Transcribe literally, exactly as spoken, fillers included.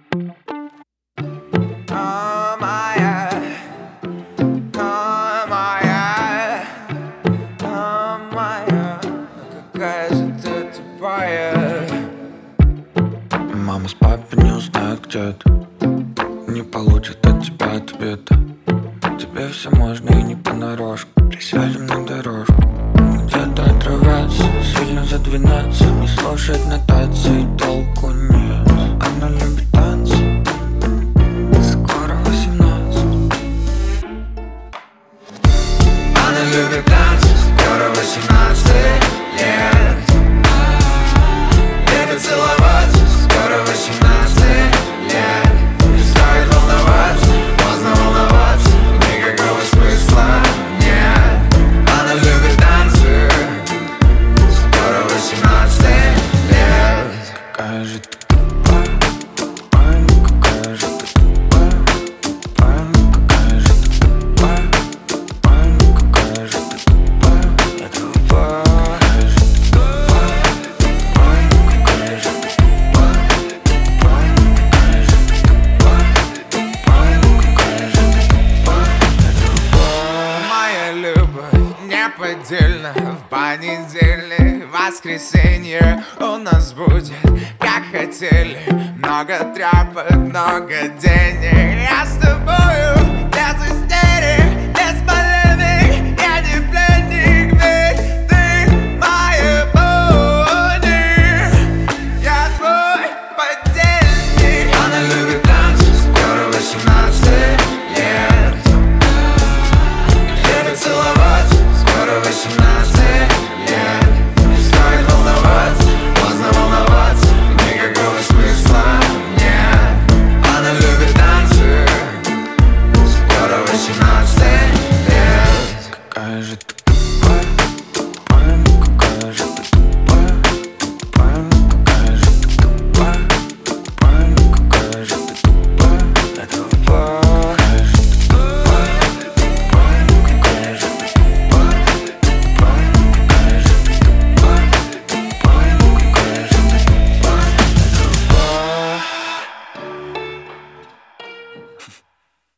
О, моя, о, моя, о, моя, какая же ты тупая. Мама с папой не узнают, где ты, не получат от тебя ответа. Тебе все можно и не понарошку. Присядем на дорожку, где-то отрываться, сильно задвинаться, не слушать нотации, толку нет. Она любит танцы, скоро восемнадцать. Она любит танцы, скоро восемнадцать лет. Любит целоваться, скоро восемнадцать лет. Не стоит волноваться, поздно волноваться, никакого смысла нет. Она любит танцы, скоро восемнадцать лет. Какая же ты тупая, тупая, ну какая же ты тупая, тупая, ну какая же ты тупая, тупая, ну какая же ты тупая, я тупая. Какая же ты тупая, тупая, ну какая же ты тупая, тупая, ну какая же ты тупая, тупая, ну какая же ты тупая, я тупая. Моя любовь неподдельна. В понедельник, воскресенье у нас будет, как хотели. Много тряпок, много денег. Я с тобою без